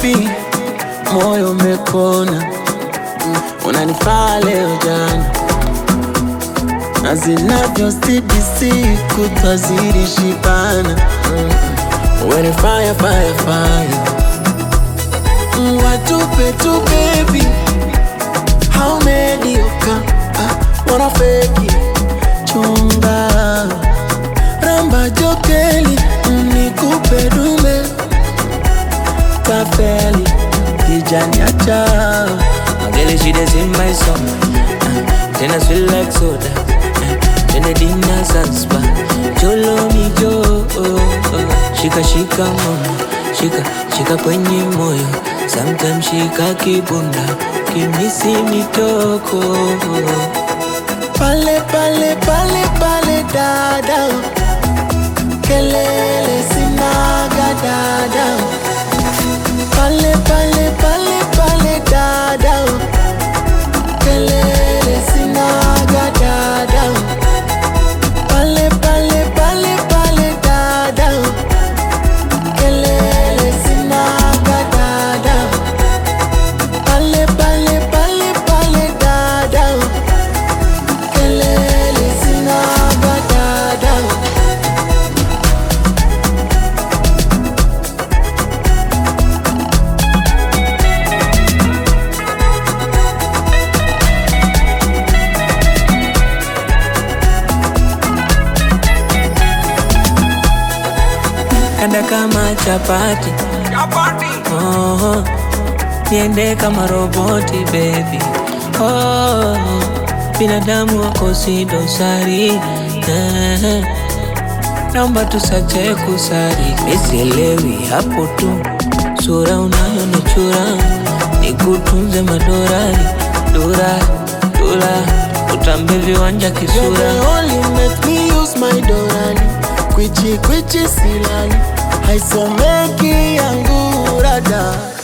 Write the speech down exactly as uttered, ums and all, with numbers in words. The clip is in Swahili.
baby, moyo umekona, mm, unanifaa leo jana, na zinavyozidi siku twazidi shibana, mm, when fire fire fire, mm, watupe tu baby, how mediocre, ah, wanna fake it, chunga ramba jokeli, nikupe dume kafeli kijani acha. Girl, she dey sing my song, uh, then I feel like soda, uh, then I dinner sanspa, jolo mi jo, oh, oh. Shika shika mama, shika shika kwenye moyo, sometimes shika kibunda, kimisi mitoko. Pale pale pale pale dada, kelele sinaga dada. Pale pale pale pale dada, kelele sinaga dada. Pale pale pale pale dada, kelele sinaga dada. Pale pale pale pale dada, kelele sinaga dada. Kanda kama chapati, chapati. Oh, niende kama roboti baby. Oh, binadamu wako si dosari, eh, naomba tusache kusari. Misielewi hapo tu, sura unayo nichura, nikutunze madorari, dora, dola, utambe viwanja kisura. You're the only make me use my dorani, kwichi kwichi silani, haisomeki yangu rada.